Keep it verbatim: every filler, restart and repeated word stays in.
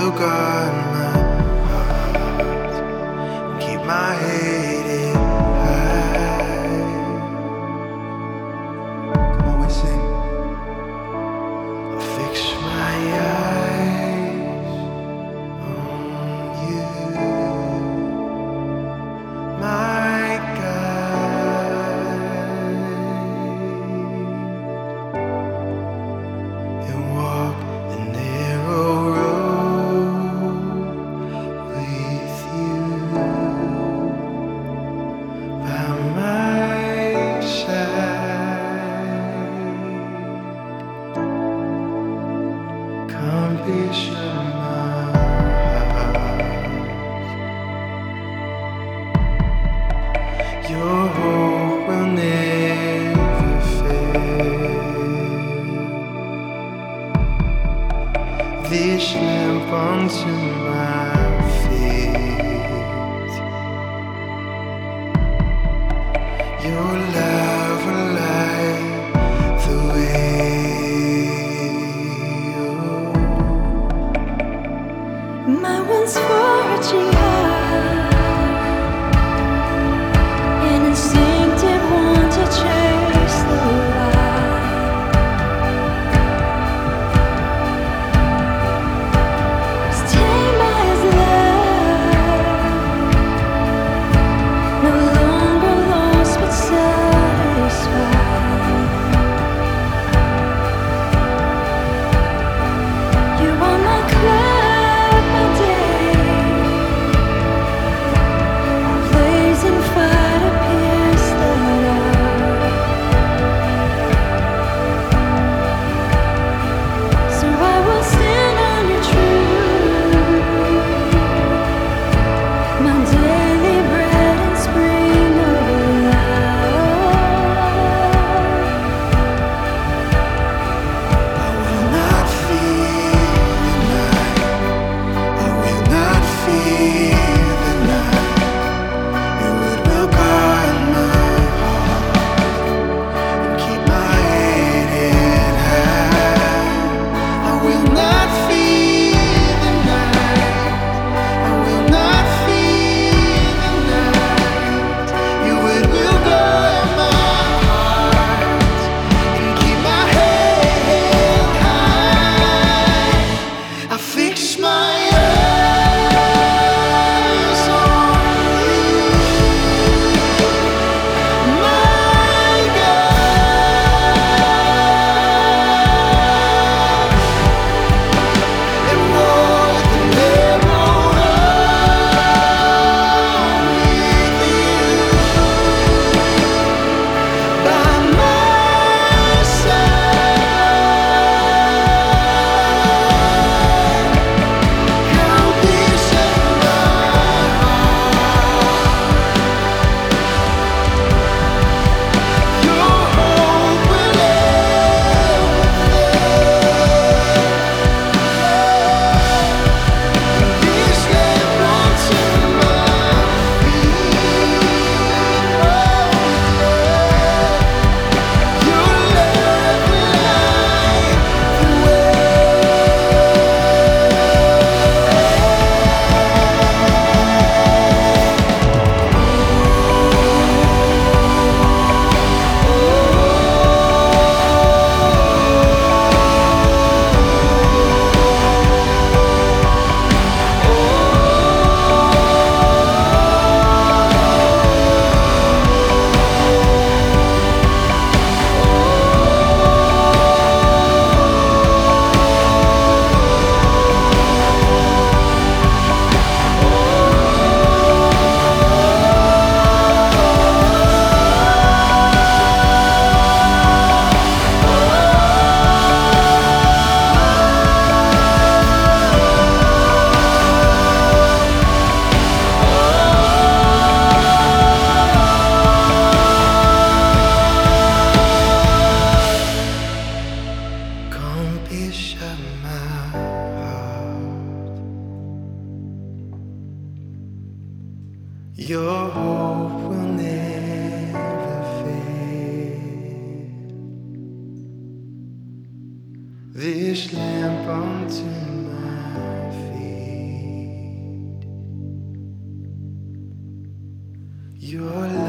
will guard my heart and keep my head high. Come on, we sing. I'll fix my eyes on you, my guide, and walk the narrow road with you by my side. Come be sure my heart. Your hope will never fail. This lamp unto my feet. Your love will light the way. My once foraging heart, an instinctive want to chase the light. As tame as love, no longer lost but satisfied. You are my cloud, my day, blazing fire to pierce the dark. So I will stand on your truth, my daily bread and spring of life. I will not fear the night. I will not fear the night. Your word will guard my heart and keep my head high. I will not fear the night. I will not fear the night. Your word will guard my heart and keep my head high. I fix my eyes on you, my God, and walk the narrow road with you by my side. Come be set my heart. Your hope will never fail. This lamp unto my feet. Your love will light the Come be shut my heart. Your hope will never fail. This lamp unto my feet. Your